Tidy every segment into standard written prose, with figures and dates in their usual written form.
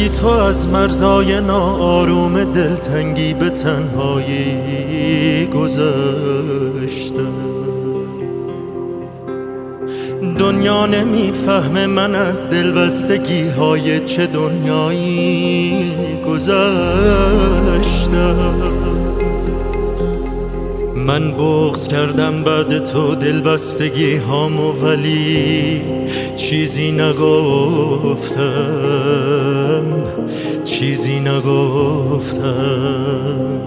بی تو از مرزای ناآروم دلتنگی به تنهایی گذشته. دنیا نمیفهمه من از دلبستگی های چه دنیایی گذشته. من بغض کردم بعد تو دلبستگی هامو، ولی چیزی نگفتم، چیزی نگفتم.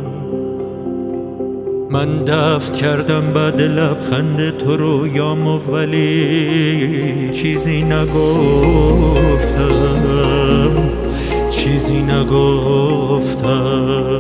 من دفن کردم بعد لبخند تو رویامو، ولی چیزی نگفتم، چیزی نگفتم.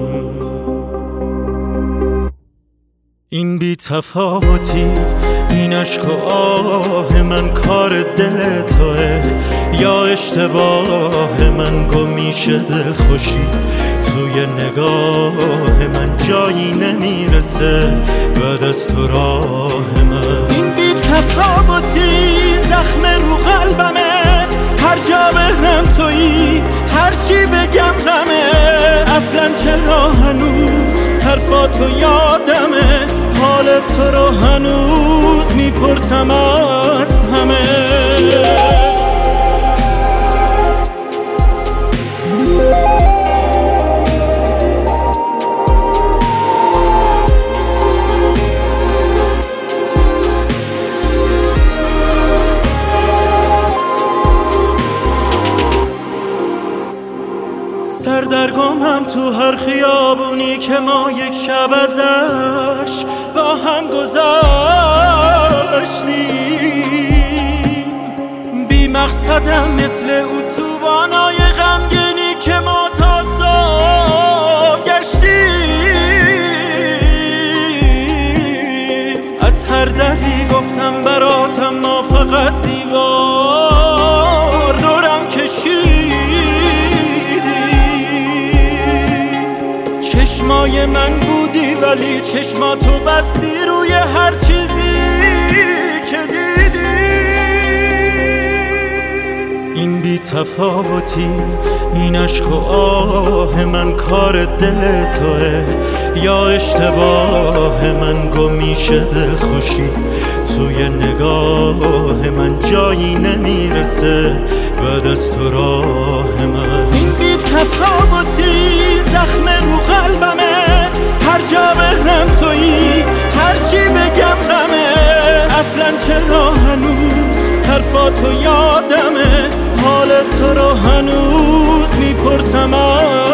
این بی تفاوتی، این عشق و آه من کار دل توه یا اشتباه من؟ گم میشه دل خوشی توی نگاه من، جایی نمیرسه بعد از تو راه من. این بی تفاوتی زخم رو قلبمه، هر جا بهنم تویی، هر چی بگم غمه. اصلا چرا هنوز حرفاتو یادمه، حال تو رو هنوز میپرسم از همه. سردرگمم تو هر خیابونی که ما یک شب ازش با هم گذاشتیم. بی مقصدم مثل اتوبانای غمگینی که ما تا صبح گشتیم. از هر دری گفتم براتم، ما فقط دیوار دورم کشید. چشمای من بودی ولی چشماتو بستی روی هر چیزی که دیدی. این بی تفاوتی، این عشق و آه من کار دل توه یا اشتباه من؟ گم میشه دل خوشی توی نگاه من، جایی نمیرسه بعد از تو راه من. این بی تفاوتی زخم رو قلبمه، هر جا بهنم تویی، هر چی بگم غمه. اصلا چرا هنوز حرفاتو یادمه، حال تو رو هنوز میپرسم